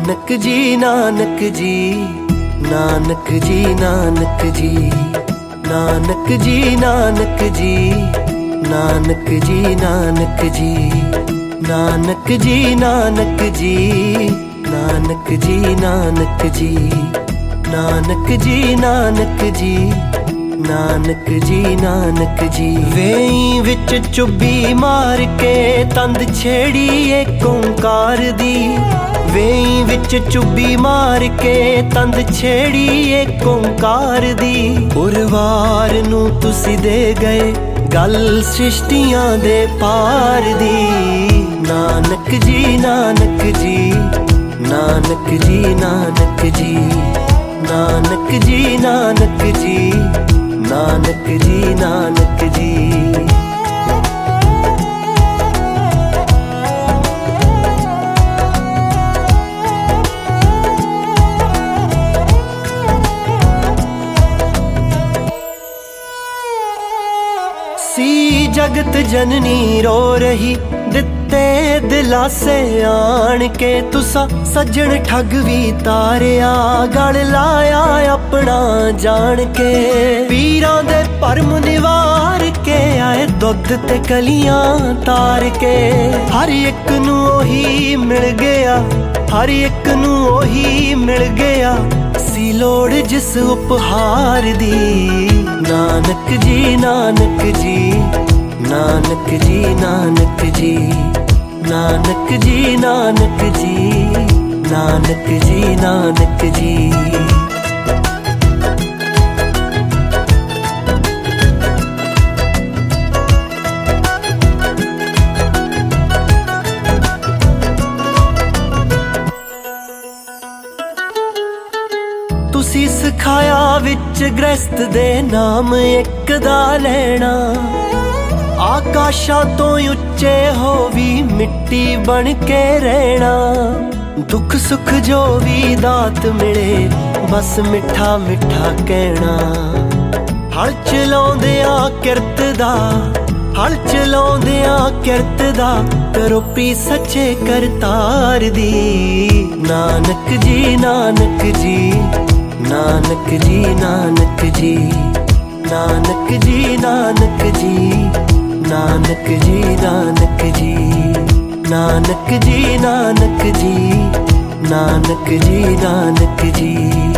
नानक जी नानक जी नानक जी नानक जी नानक जी नानक जी नानक जी नानक जी नानक जी नानक जी नानक जी नानक जी नानक जी नानक जी नानक जी नानक जी। वेई विच चुब्बी मार के तंद छेड़ी एक ओंकार दी, वेई विच चुब्बी मार के तंद छेड़ी एक ओंकार दी। उरवार नू तुसी दे गए गल सृष्टियां दे पार दी। नानक जी नानक जी नानक जी नानक जी नानक जी नानक जी नानक जी नानक जी। सी जगत जननी रो रही दिते दिलासे आन के, तुसा सज्जन ठग भी तारिया गल लाया अपना जान के। पीरां दे परम निवार के आए दुध ते कलियां तार के। हर एक नू ओही मिल गया, हर एक नू ओही मिल गया, सी लोड़ जिस उपहार दी। नानक जी नानक जी नानक जी नानक जी नानक जी नानक जी नानक जी नानक जी। तुसी सिखाया विच गृहस्थ दे नाम एक दा लैना, आकाशा तो उच्चे हो भी मिट्टी बन के रहना। दुख सुख जो भी दात मिले बस मिठा मिठा कहना। हल चलाउंदियां किरत दा, हल चलाउंदियां किरत दा, करो पी सच्चे करतार दी। नानक जी नानक जी नानक जी नानक जी नानक जी नानक जी नानक जी नानक जी नानक जी नानक जी नानक जी नानक जी।